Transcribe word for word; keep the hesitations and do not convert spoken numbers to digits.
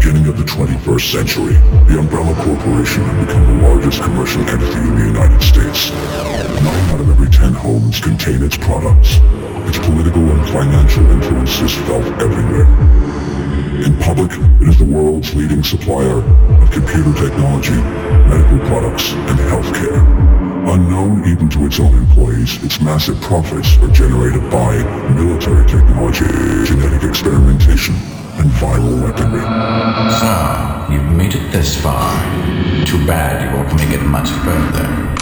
beginning of the twenty-first century, the Umbrella Corporation had become the largest commercial entity in the United States. Nine out of every ten homes contain its products. Its political and financial influence is felt everywhere. In public, it is the world's leading supplier of computer technology, medical products, and healthcare. Unknown even to its own employees, its massive profits are generated by military technology, genetic experimentation, and viral weaponry. So, you've made it this far. Too bad you won't make it much further.